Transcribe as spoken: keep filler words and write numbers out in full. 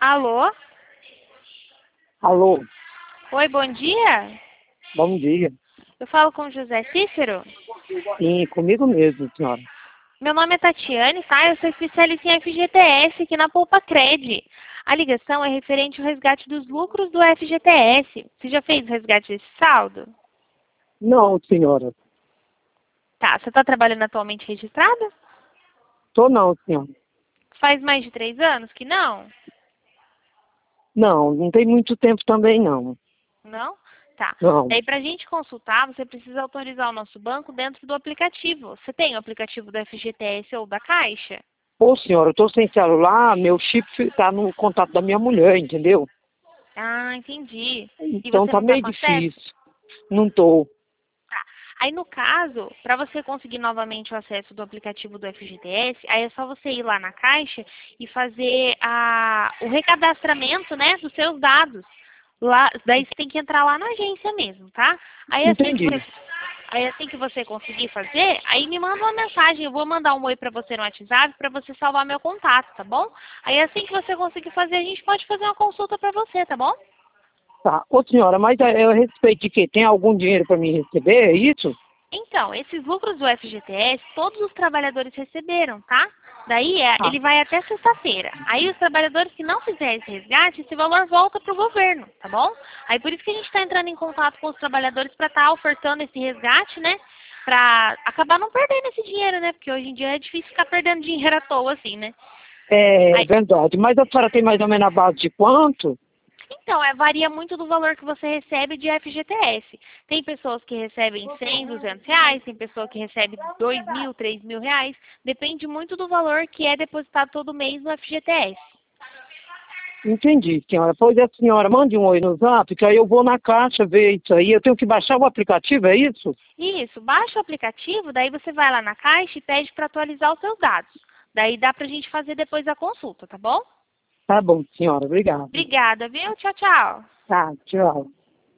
Alô? Alô, Oi, bom dia. bom dia. Eu falo com o José Cícero. Sim, comigo mesmo, senhora. Meu nome é Tatiane, tá? Eu sou especialista em F G T S aqui na Poupa Cred. A ligação é referente ao resgate dos lucros do F G T S. Você já fez o resgate desse saldo? Não, senhora. Tá. Você está trabalhando atualmente registrado? Tô não, senhora. Faz mais de três anos que não? Não, não tem muito tempo também, não. Não? Tá. Não. Daí, para a gente consultar, você precisa autorizar o nosso banco dentro do aplicativo. Você tem o aplicativo do F G T S ou da Caixa? Ô, senhora, eu tô sem celular, meu chip tá no contato da minha mulher, entendeu? Ah, entendi. E Então você tá não está meio com acesso? difícil. Não tô. Tá. Aí, no caso, para você conseguir novamente o acesso do aplicativo do F G T S, aí é só você ir lá na Caixa e fazer a, o recadastramento, né, dos seus dados. Lá, daí você tem que entrar lá na agência mesmo, tá? Aí assim que Entendi. você, aí assim que você conseguir fazer, aí me manda uma mensagem. Eu vou mandar um oi para você no WhatsApp para você salvar meu contato, tá bom? Aí assim que você conseguir fazer, a gente pode fazer uma consulta para você, tá bom? Tá. Ô, senhora, mas é, eu respeito de quê? Tem algum dinheiro para me receber, é isso? Então, esses lucros do F G T S, todos os trabalhadores receberam, tá? Daí, é, Ah, ele vai até sexta-feira. Aí, os trabalhadores que não fizerem esse resgate, esse valor volta para o governo, tá bom? Aí, por isso que a gente está entrando em contato com os trabalhadores para estar ofertando esse resgate, né? Para acabar não perdendo esse dinheiro, né? Porque hoje em dia é difícil ficar perdendo dinheiro à toa, assim, né? é Aí, verdade. Mas a senhora tem mais ou menos a base de quanto? então, é, varia muito do valor que você recebe de F G T S. Tem pessoas que recebem cem, duzentos reais, tem pessoa que recebe dois mil, três mil reais. Depende muito do valor que é depositado todo mês no F G T S. Entendi, senhora. Pois a senhora mande um oi no zap, que aí eu vou na caixa ver isso aí. Eu tenho que baixar o aplicativo, é isso? Isso, baixa o aplicativo, daí você vai lá na Caixa e pede para atualizar os seus dados. Daí dá pra gente fazer depois a consulta, tá bom? Tá bom, senhora. Obrigado. Obrigada, viu? Tchau, tchau. Tá, tchau.